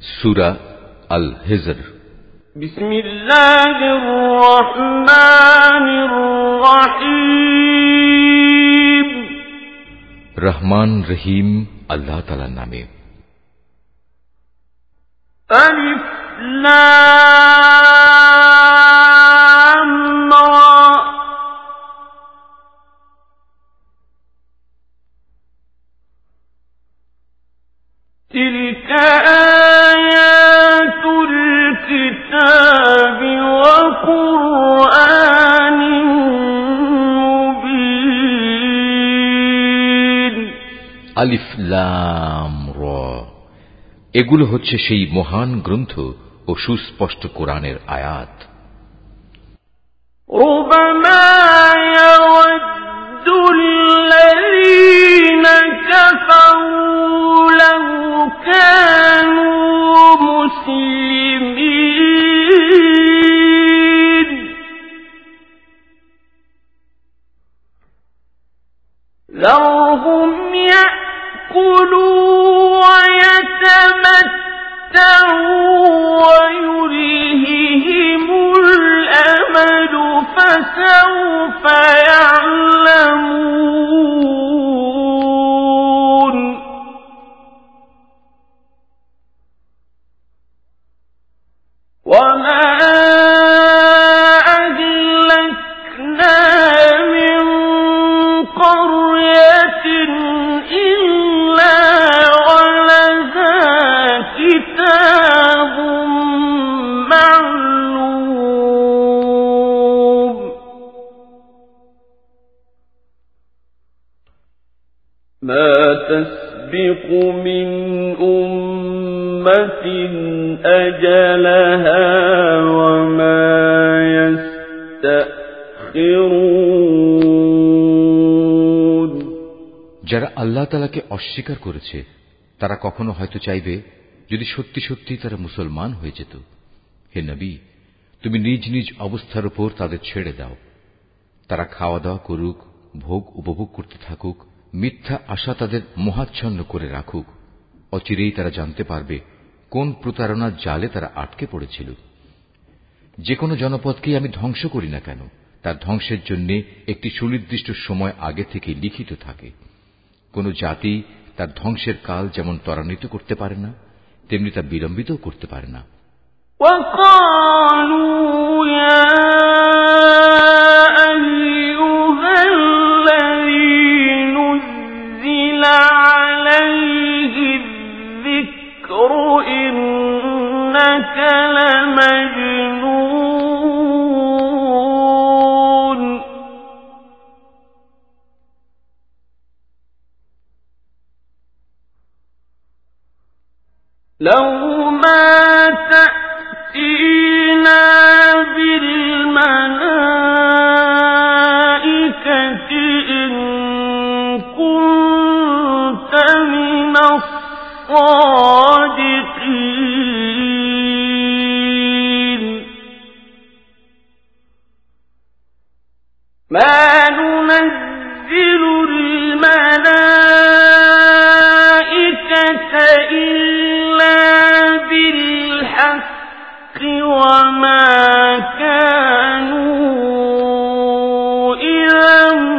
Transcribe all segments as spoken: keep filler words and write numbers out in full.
সূরা আল হিজর। বিসমিল্লাহির রহমানির রহিম। রহমান রহিম আল্লাহ তাআলার নামে। আলিফ লাম রা। তিলকা আয়াতুল কিতাবি ওয়া কুরআনিন মুবিন। আলিফ লাম রা, এগুলো হচ্ছে সেই মহান গ্রন্থ ও সুস্পষ্ট কোরআনের আয়াত। রুবামা ইয়াওয়াদ্দুল্লাযীনা কাফারু লাও কানু মুসলিমিন যারহুম ইয়াকুলু ওয়া ইয়াতামাত্তাউ ওয়া يُلْهِهِمُ الْأَمَلُ فَسَوْفَ يَعْلَمُونَ وَمَا أَهْلَكْنَا مِنْ قَرْيَةٍ إِلَّا وَلَهَا كِتَابٌ معلوم ما تسبق من أمة أجلها وما يستأخرون। যারা আল্লাহ তাআলাকে অস্বীকার করেছে তারা কখনো হয়তো চাইবে যদি সত্যি সত্যি তারা মুসলমান হয়ে যেত। হে নবী, তুমি নিজ নিজ অবস্থার উপর তাদের ছেড়ে দাও। তারা খাওয়া দাওয়া করুক, ভোগ উপভোগ করতে থাকুক, মিথ্যা আশা তাদের মোহাচ্ছন্ন করে রাখুক। অচিরেই তারা জানতে পারবে কোন প্রতারণার জালে তারা আটকে পড়েছিল। যে কোনো জনপদকেই আমি ধ্বংস করি না কেন, তার ধ্বংসের জন্য একটি সুনির্দিষ্ট সময় আগে থেকে লিখিত থাকে। কোন জাতি তার ধ্বংসের কাল যেমন ত্বরান্বিত করতে পারে না, তেমনি তা বিলম্বিতও করতে পারে না। وقالوا يا أيها الذي نزل عليه الذكر إنك لمجنون لو ما تأتينا بالملائكة إن كنت من الصادقين ما ننزل الملائكة إلا بالحق وما كانوا إذا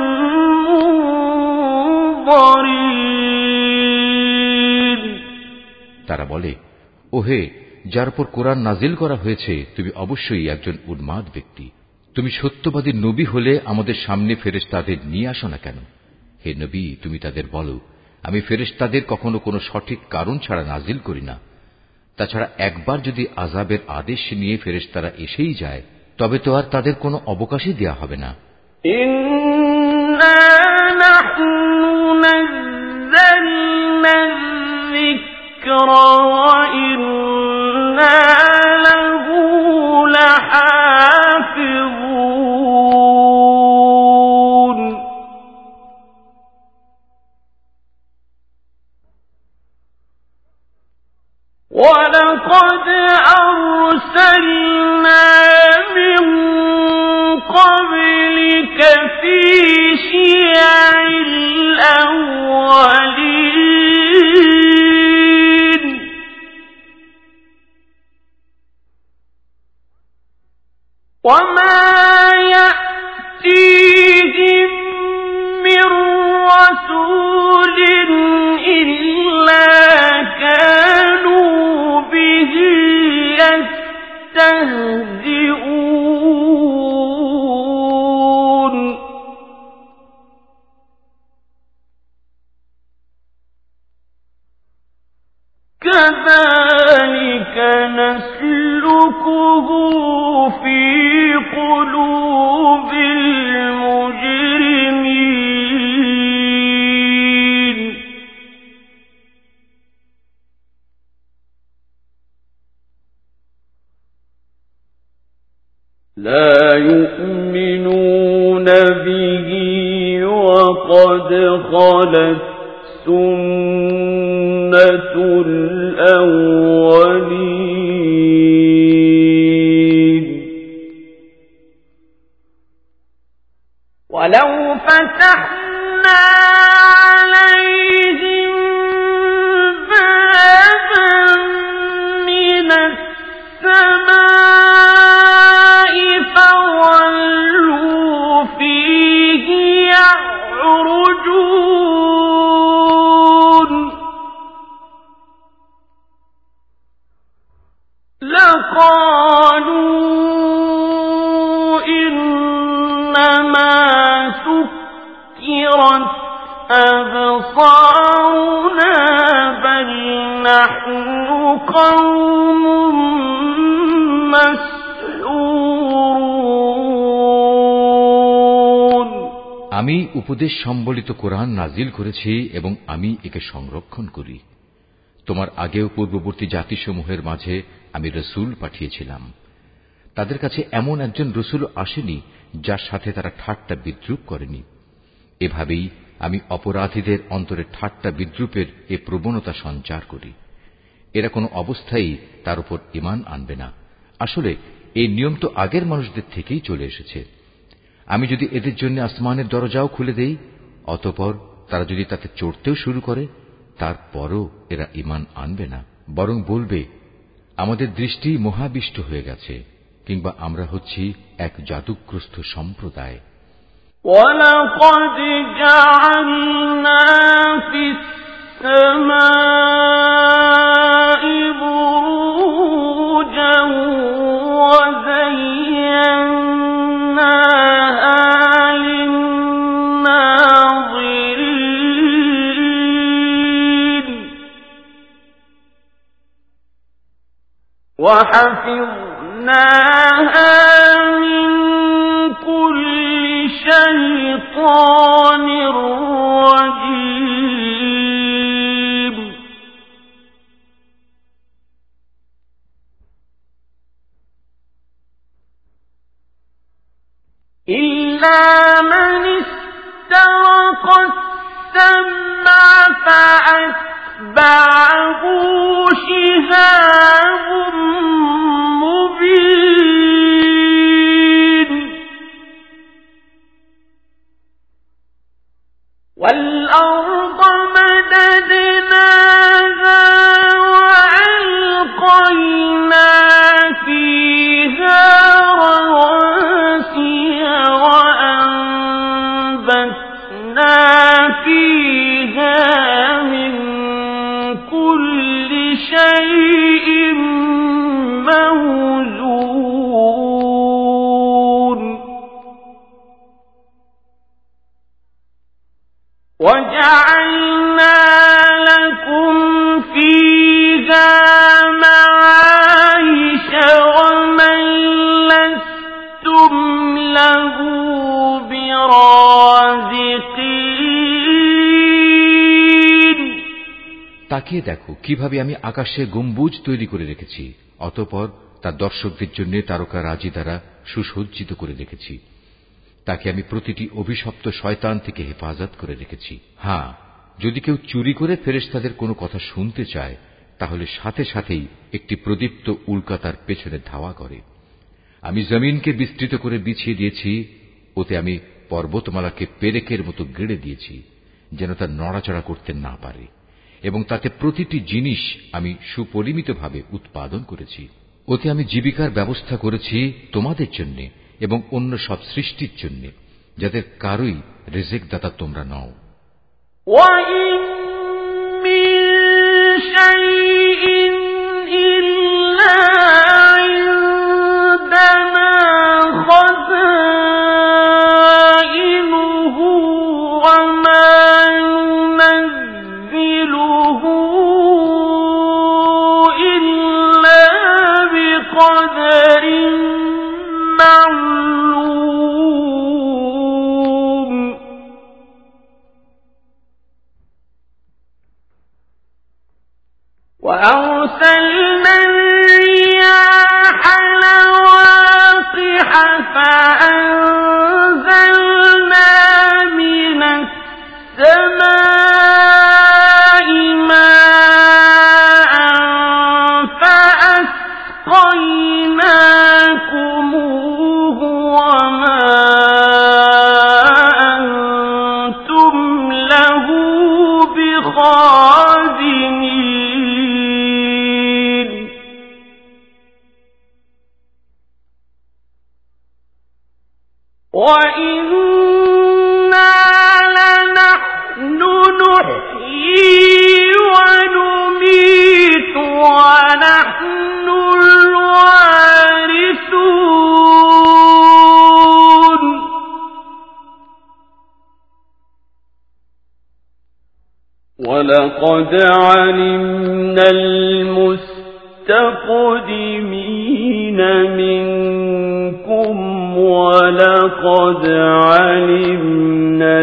منظرين। তারা বলে, ওহে, যার উপর কোরআন নাজিল করা হয়েছে তুমি অবশ্যই একজন উন্মাদ ব্যক্তি। তুমি সত্যবাদী নবী হলে আমাদের সামনে ফেরেশতাদের নিয়ে আসো না কেন? হে নবী, তুমি তাদের বলো, আমি ফেরেশতাদের কখনো কোনো সঠিক কারণ ছাড়া নাজিল করি না। তাছাড়া একবার যদি আযাবের আদেশ নিয়ে ফেরেশতারা এসেই যায়, তবে তো আর তাদের কোনো অবকাশই দেয়া হবে না। ইন্না নাহনু নাযালনা যিকরা ওয়া ইন্না লাহু লাহাফিজুন। ولقد أرسلنا من قبلك في شيع الأولين كذلك نسلكه في قلوب المجرمين لا يؤمنون به وقد خلت سنة الأولين ولو فتحنا عليهم بابا من السماء فظلوا فيه يعرجون لقالوا إنما سكرت أبصارنا بل نحن قوم مسحورون আমি উপদেশ সম্বলিত কোরআন নাজিল করেছি এবং আমি একে সংরক্ষণ করি। তোমার আগেও পূর্ববর্তী জাতিসমূহের মাঝে আমি রসুল পাঠিয়েছিলাম। তাদের কাছে এমন একজন রসুল আসেনি যার সাথে তারা ঠাট্টা বিদ্রুপ করেনি। এভাবেই আমি অপরাধীদের অন্তরে ঠাট্টা বিদ্রুপের এ প্রবণতা সঞ্চার করি। এরা কোনো অবস্থায় তার উপর ঈমান আনবে না। আসলে এই নিয়ম তো আগের মানুষদের থেকেই চলে এসেছে। আমি যদি এদের জন্য আসমানের দরজাও খুলে দেই, অতঃপর তারা যদি তাতে চড়তেও শুরু করে, তারপরও এরা ঈমান আনবে না, বরং বলবে আমাদের দৃষ্টি মোহাবিষ্ট হয়ে গেছে, কিংবা আমরা হচ্ছি এক জাদুগ্রস্ত সম্প্রদায়। وَلَقَدْ جَعَلْنَا فِي السَّمَاءِ بُرُوجًا وَزَيَّنَّاهَا لِلنَّاظِرِينَ وَحَفِظْنَاهَا مِنْ كُلِّ شَيْطَانٍ رَجِيمٍ إِلَّا مَنِ اسْتَرَقَ السَّمْعَ فَأَتْبَعَهُ شِهَابٌ مُبِينٌ وَالْأَرْضَ مَدَدْنَاهَا وَأَلْقَيْنَا فِيهَا رَوَاسِيَ وَأَنبَتْنَا فِيهَا مِن كُلِّ شَيْءٍ مَّوْزُونٍ وَجَعَلْنَا لَكُمْ فِيهَا مَعَايِشَ وَمَن لَّسْتُمْ لَهُ بِرَازِقِينَ তাকিয়ে দেখো কিভাবে আমি আকাশে গম্বুজ তৈরি করে রেখেছি, অতঃপর তার দর্শকদের জন্য তারকা রাজি দ্বারা সুসজ্জিত করে রেখেছি। তাকে আমি প্রতিটি অভিশপ্ত শয়তান থেকে হেফাজত করে রেখেছি। হ্যাঁ, যদি কেউ চুরি করে ফেরেশতাদের কোনো কথা শুনতে চায়, তাহলে সাথে সাথেই একটি প্রদীপ্ত উল্কা তার পেছনে ধাওয়া করে। আমি জমিনকে বিস্তৃত করে বিছিয়ে দিয়েছি, ওতে আমি পর্বতমালাকে পেরেকের মতো গেড়ে দিয়েছি, যেন তা নড়াচড়া করতে না পারে, এবং তাতে প্রতিটি জিনিস আমি সুপরিমিতভাবে উৎপাদন করেছি। ওতে আমি জীবিকার ব্যবস্থা করেছি তোমাদের জন্য এবং অন্য সব সৃষ্টির জন্য, যাদের কারোই রিজিক দাতা তোমরা নও। وَإِن مِّن شَيْءٍ إِلَّا عِندَنَا خَزَائِنُهُ وَمَا نُنَزِّلُهُ وأرسلنا الرياح لواقح فأنزلنا من السماء ماء فأسقيناكموه وما أنتم له بخازنين وإنا لنحن نحيي ونميت ونحن الوارثون ولقد علمنا المستقدمين منكم ولقد علمنا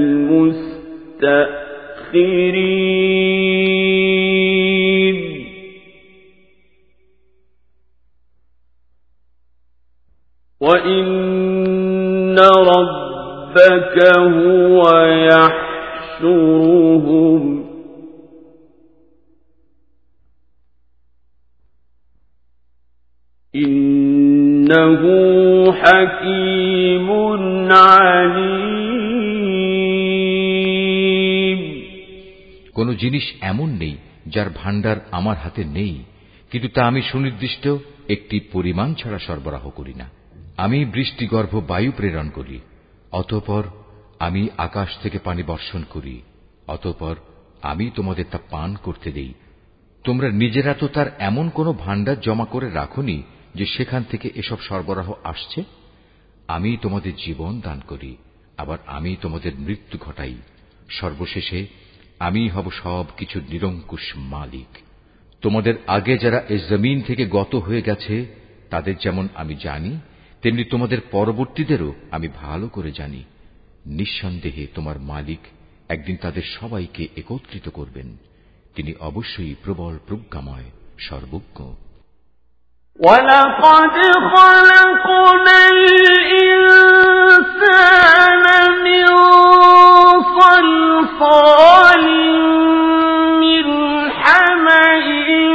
المستأخرين وإن ربك هو يحشرهم إنه حكيم عليم কোন জিনিস এমন নেই যার ভান্ডার আমার হাতে নেই, কিন্তু তা আমি সুনির্দিষ্ট একটি পরিমাণ ছাড়া সরবরাহ করি না। আমি বৃষ্টিগর্ভ বায়ু প্রেরণ করি, অতঃপর আমি আকাশ থেকে পানি বর্ষণ করি, অতঃপর আমি তোমাদের তা পান করতে দেই। তোমরা নিজেরা তো তার এমন কোন ভান্ডার জমা করে রাখোনি যে সেখান থেকে এসব সরবরাহ আসছে। আমি তোমাদের জীবন দান করি, আবার আমি তোমাদের মৃত্যু ঘটাই। সর্বশেষে আমি হব সব কিছুর নিরঙ্কুশ মালিক। তোমাদের আগে যারা এই জমিন থেকে গত হয়ে গেছে তাদের যেমন আমি জানি, তেমনি তোমাদের পরবর্তীদেরও আমি ভালো করে জানি। নিঃসন্দেহে তোমার মালিক একদিন তাদের সবাইকে একত্রিত করবেন। তিনি অবশ্যই প্রবল প্রজ্ঞাময়, সর্বজ্ঞ। وَلَقَدْ خَلَقْنَا الْإِنسَانَ مِنْ صَلْصَالٍ مِنْ حَمَإٍ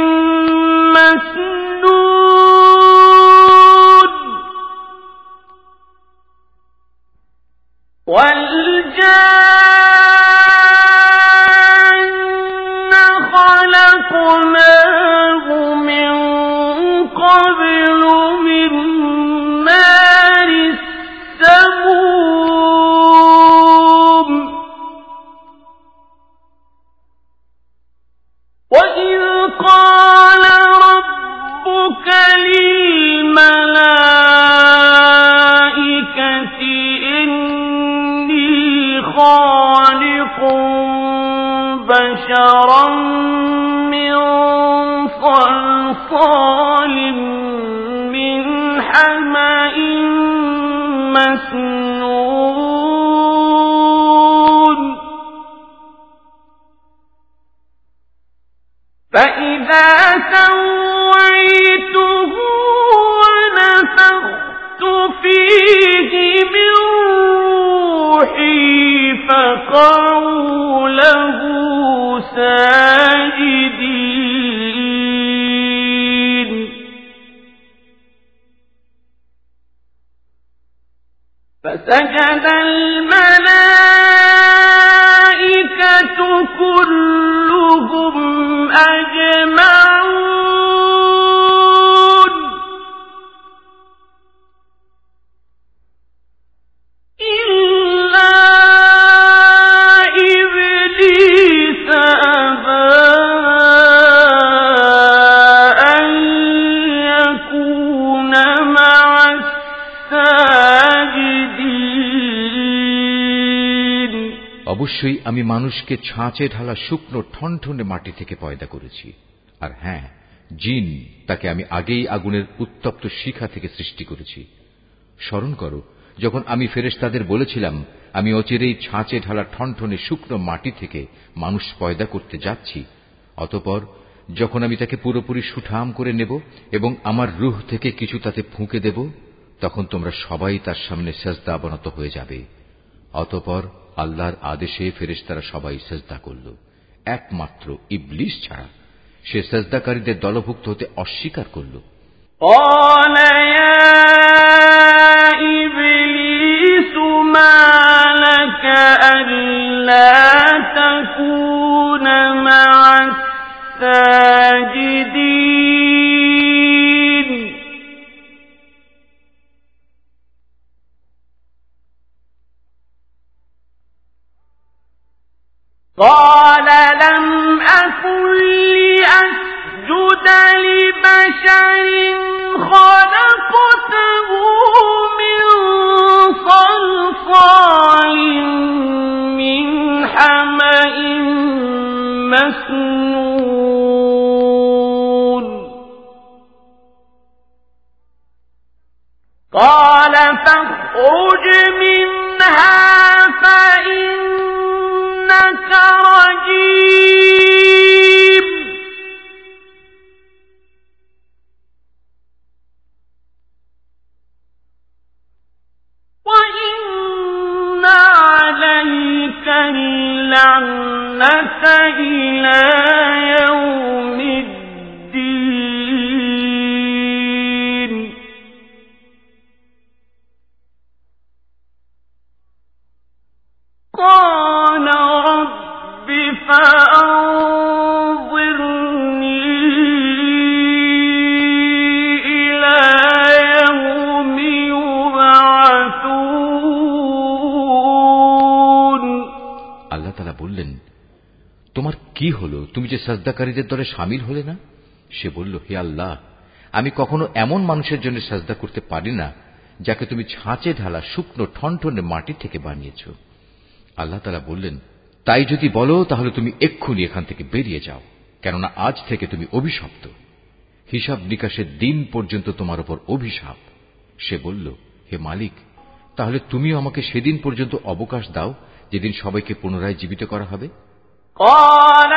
مَسْنُونٍ وَالْجَانَّ خَلَقْنَاهُ مِنْ قَبْلُ مِنْ نَارِ السَّمُومِ وَإِذْ قَالَ رَبُّكَ لِلْمَلَائِكَةِ إِنِّي خَالِقٌ بَشَرًا مِنْ صَلْصَالٍ مِنْ حَمَإٍ مسنون فإذا سويته ونفخت فيه من روحي فقعوا له ساجدين فسجد الملائكة كلهم أجمعون إلا إبليس أبى أن يكون مع الساجدين অবশ্যই আমি মানুষকে ছাঁচে ঢালা শুকনো ঠনঠনে মাটি থেকে পয়দা করেছি। আর হ্যাঁ, জিন তাকে আমি আগেই আগুনের উত্তপ্ত শিখা থেকে সৃষ্টি করেছি। স্মরণ করো, যখন আমি ফেরেশতাদের বলেছিলাম আমি অচিরেই ছাঁচে ঢালা ঠনঠনে শুকনো মাটি থেকে মানুষ পয়দা করতে যাচ্ছি, অতঃপর যখন আমি তাকে পুরোপুরি সুঠাম করে নেব এবং আমার রূহ থেকে কিছু তাতে ফুঁকে দেব, তখন তোমরা সবাই তার সামনে সেজদা অবনত হয়ে যাবে। অতঃপর আল্লাহর আদেশে ফেরেশতারা সবাই সেজদা করল, একমাত্র ইবলিস ছাড়া। সে সেজদাকারীদের দলভুক্ত হতে অস্বীকার করল। قال يا إبليس ما لك ألا تكون مع الساجدين قال لم أكن لأسجد لبشر خلقته من صلصال من حمأ مسنون قال فاخرج منها فإنك رجيم وإن عليك اللعنة إلى يوم الدين قال رب فأنظرني إلى يوم يبعثون আল্লাহ তাআলা বললেন, তোমার কি হলো? তুমি যে সাজদাকারীদের দলে শামিল হলে না? সে বলল, হে আল্লাহ, আমি কখনো এমন মানুষের জন্য সাজদা করতে পারি না যাকে তুমি ছাঁচে ঢালা শুকনো ঠনঠনে মাটি থেকে বানিয়েছ। আল্লাহ তাআলা বললেন, তাই যদি বলো তাহলে তুমি এক্ষুনি এখান থেকে বেরিয়ে যাও, কেননা আজ থেকে তুমি অভিশপ্ত। হিসাব নিকাশের দিন পর্যন্ত তোমার উপর অভিশাপ। সে বলল, হে মালিক, তাহলে তুমিও আমাকে সেদিন পর্যন্ত অবকাশ দাও যেদিন সবাইকে পুনরায় জীবিত করা হবে। قال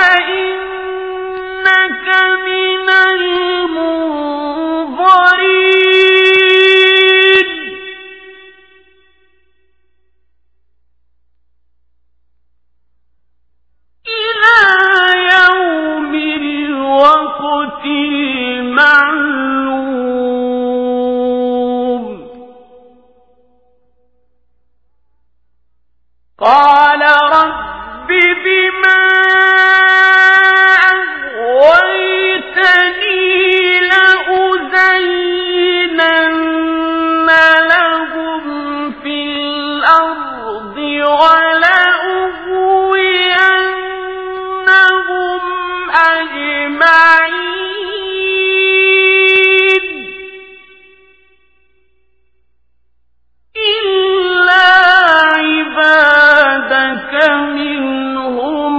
فإنك من المنظرين إلى يوم الوقت المعلوم قال رب بما أغويتني لأزينن لهم في الأرض ولأغوينهم أجمعين إلا عبادك منهم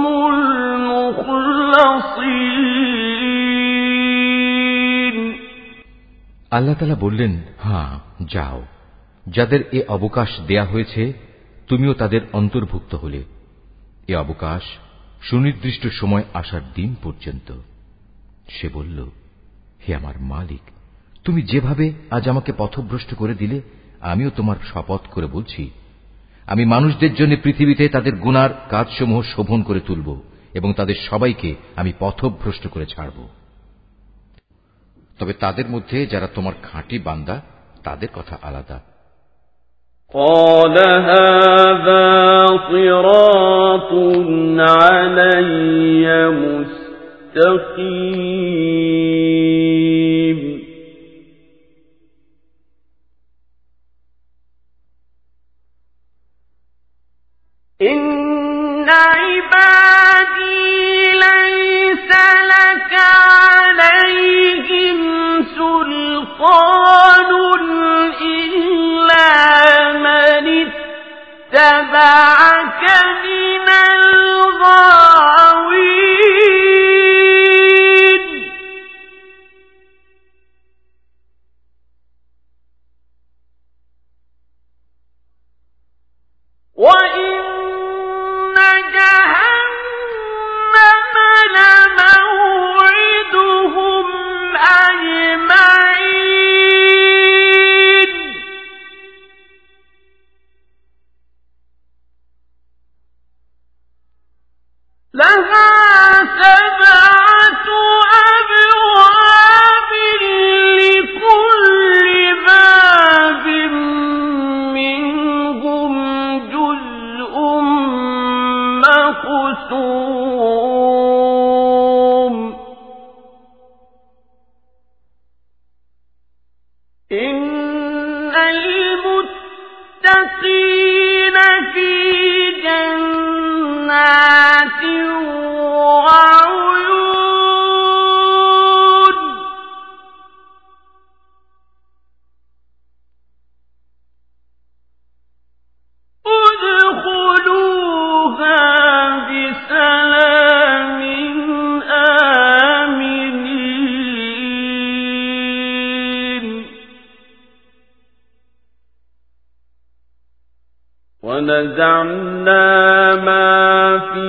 المخلصين আল্লাহ তাআলা বললেন, হ্যাঁ যাও, যাদের এ অবকাশ দেয়া হয়েছে তুমিও তাদের অন্তর্ভুক্ত হলে। এ অবকাশ সুনির্দিষ্ট সময় আসার দিন পর্যন্ত। সে বলল, হে আমার মালিক, তুমি যেভাবে আজ আমাকে পথভ্রষ্ট করে দিলে, আমিও তোমার শপথ করে বলছি, আমি মানুষদের জন্য পৃথিবীতে তাদের গুনার কাজসমূহ শোভন করে তুলব এবং তাদের সবাইকে আমি পথভ্রষ্ট করে ছাড়ব। তবে তাদের মধ্যে যারা তোমার খাঁটি বান্দা তাদের কথা আলাদা। قال هذا صراط علي مستقيم إن عبادي ليس لك عليهم سلطان إلا من اتبعك من الغاوين وعيون ادخلوها بسلام آمنين ونزعنا ما في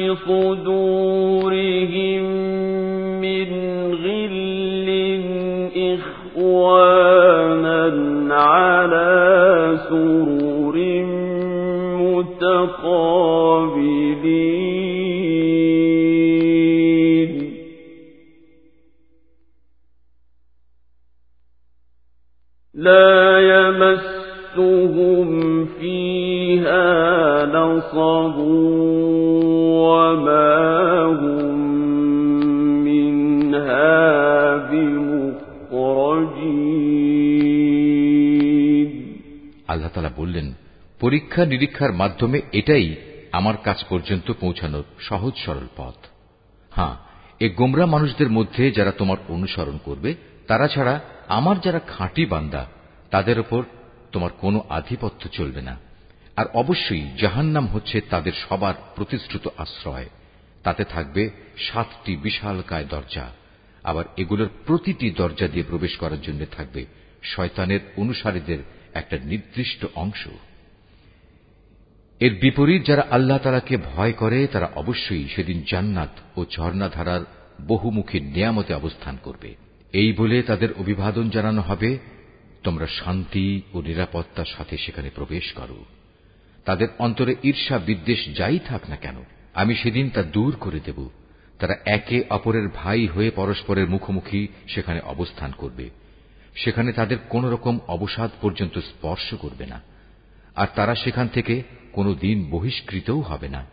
صدورهم من غل إخوانا على سرر متقابلين لا يمسهم فيها نصب وما هم منها بمخرجين আল্লাহ তাআলা বললেন, পরীক্ষা নিরীক্ষার মাধ্যমে এটাই আমার কাছ পর্যন্ত পৌঁছানোর সহজ সরল পথ। হ্যাঁ, এ গোমরা মানুষদের মধ্যে যারা তোমার অনুসরণ করবে, তারা ছাড়া আমার যারা খাঁটি বান্দা, তাদের উপর তোমার কোনো আধিপত্য চলবে না। আর অবশ্যই জাহান্নাম হচ্ছে তাদের সবার প্রতিশ্রুত আশ্রয়। তাতে থাকবে সাতটি বিশালকায় দরজা। আবার এগুলোর প্রতিটি দরজা দিয়ে প্রবেশ করার জন্য থাকবে শয়তানের অনুসারীদের একটা নির্দিষ্ট অংশ। এর বিপরীত যারা আল্লাহ তাআলাকে ভয় করে, তারা অবশ্যই সেদিন জান্নাত ও ঝর্ণাধারার বহুমুখী নিয়ামতে অবস্থান করবে। এই বলে তাদের অভিবাদন জানানো হবে, তোমরা শান্তি ও নিরাপত্তার সাথে সেখানে প্রবেশ করো। তাদের অন্তরে ঈর্ষা বিদ্বেষ যাই থাক না কেন, আমি সেদিন তা দূর করে দেব। তারা একে অপরের ভাই হয়ে পরস্পরের মুখোমুখি সেখানে অবস্থান করবে। সেখানে তাদের কোন রকম অবসাদ পর্যন্ত স্পর্শ করবে না, আর তারা সেখান থেকে কোনো দিন বহিষ্কৃতও হবে না।